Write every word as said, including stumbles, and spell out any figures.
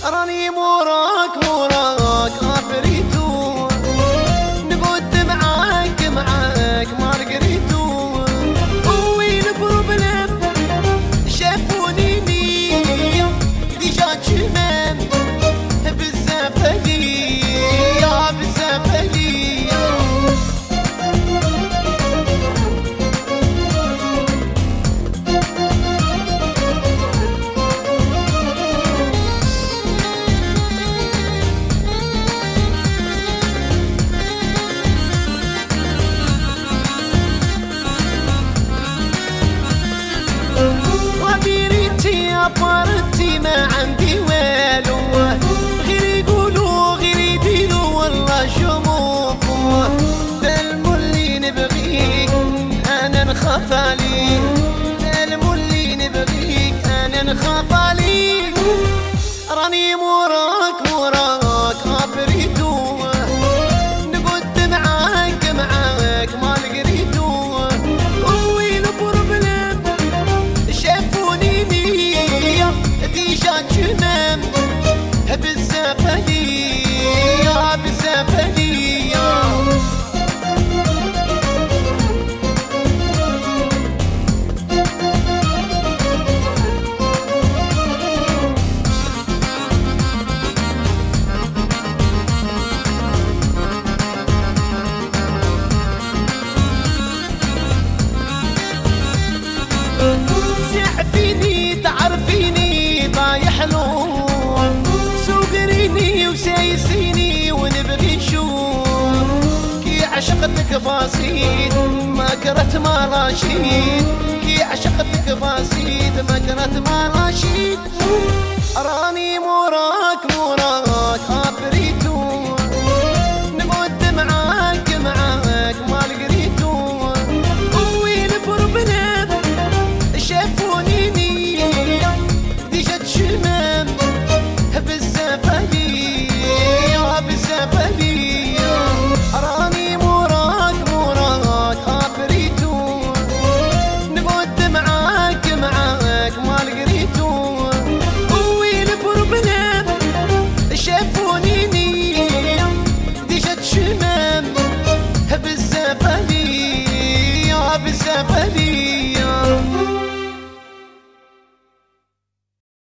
راني موراك موراك ابريتو، نقعد معاك معاك ما لقيتو. وين بروبلم شافوني مية ديجا تشمام بزاف ليا بزاف ليا. عبرتي ما عندي والو، غير يقولوا غير يديروا والله شموفوا. المولي نبغيك انا نخاف عليك، المولي نبغيك انا نخاف عليك. راني موراك موراك ابريتو، نقعد معاك معاك ما لقيتو. وين بروبلم شافوني مية ديجا تشمام بزاف ليا بزاف ليا. تعرفيني تعرفيني طايح لون، سوقريني وسايسيني ونبغي نشوف. كي عشقتك بسيط ما كرهت ما رشيد، كي عشقتك بسيط ما كرهت ما رشيد. راني مراد